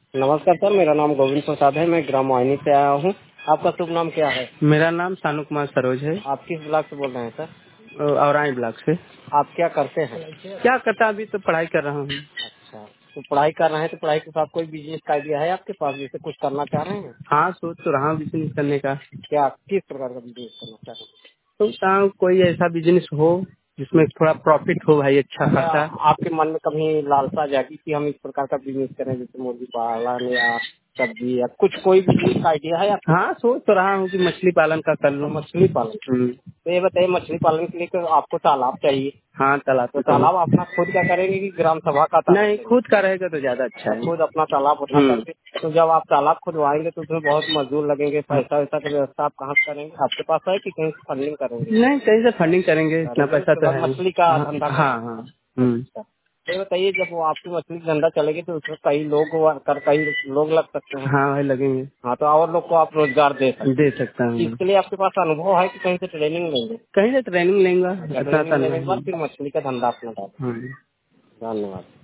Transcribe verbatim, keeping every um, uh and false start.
नमस्कार सर, मेरा नाम गोविंद प्रसाद है। मैं ग्राम वाहिनी से आया हूँ। आपका शुभ नाम क्या है? मेरा नाम सानू कुमार सरोज है। आप किस ब्लॉक से बोल रहे हैं सर? औराई ब्लॉक से। आप क्या करते हैं? क्या करता, अभी तो पढ़ाई कर रहा हूँ। अच्छा, तो पढ़ाई कर रहे हैं तो पढ़ाई के साथ कोई बिजनेस का आइडिया है आपके पास, जैसे कुछ करना चाह रहे हैं? हाँ, सोच तो रहा हूँ बिजनेस करने का। क्या किस प्रकार का बिजनेस करना चाह रहे हैं? सोचता हूँ कोई ऐसा बिजनेस हो जिसमें थोड़ा प्रॉफिट हो भाई, अच्छा क्या खासा। आपके मन में कभी लालसा जागी कि हम इस प्रकार का बिजनेस करें, जैसे मुर्गी पालन या सब्जी या कुछ कोई बिजनेस का आइडिया है आपके हाँ, पास? सोच तो रहा हूँ कि मछली पालन का कर अच्छा, लूँ। मछली पालन। हम्म। तो ये बताइए, मछली पालन के लिए तो आपको तालाब चाहिए। हाँ, तालाब तो तो चाहिए। तालाब अपना खुद का करेंगे कि ग्राम सभा का तालाब नहीं, लेंगे? खुद का रहेगा तो ज्यादा अच्छा अच्छा, है। खुद अपना तालाब उठा हम्म। करके। तो जब आप तालाब खुदवाएंगे तो उसमें बहुत मजदूर लगेंगे, हाँ। पैसा वैसा की व्यवस्था आप कहाँ से करेंगे? आपके पास है कि कहीं से फंडिंग करेंगे? नहीं, कहीं से फंडिंग करेंगे, इतना करेंगे पैसा उसके तो बाद है नहीं। मछली का हाँ धंधा हाँ करेंगे। हाँ। हम्म। अच्छा, तो ये बताइए, जब वो आपकी मछली का धंधा चलेगी तो उसमें कई लोग कर कई लोग लग सकते हैं। हाँ भाई, लगेंगे। हाँ, तो और लोग को आप रोजगार दे सकते दे हैं। सकता हूँ। इसके लिए आपके पास अनुभव है कि कहीं से ट्रेनिंग लेंगे? कहीं से ट्रेनिंग लेंगे, अच्छा, इतना तो ट्रेनिंग लेने के बाद नहीं। फिर मछली का धंधा अपना डालेंगे। हाँ। धन्यवाद।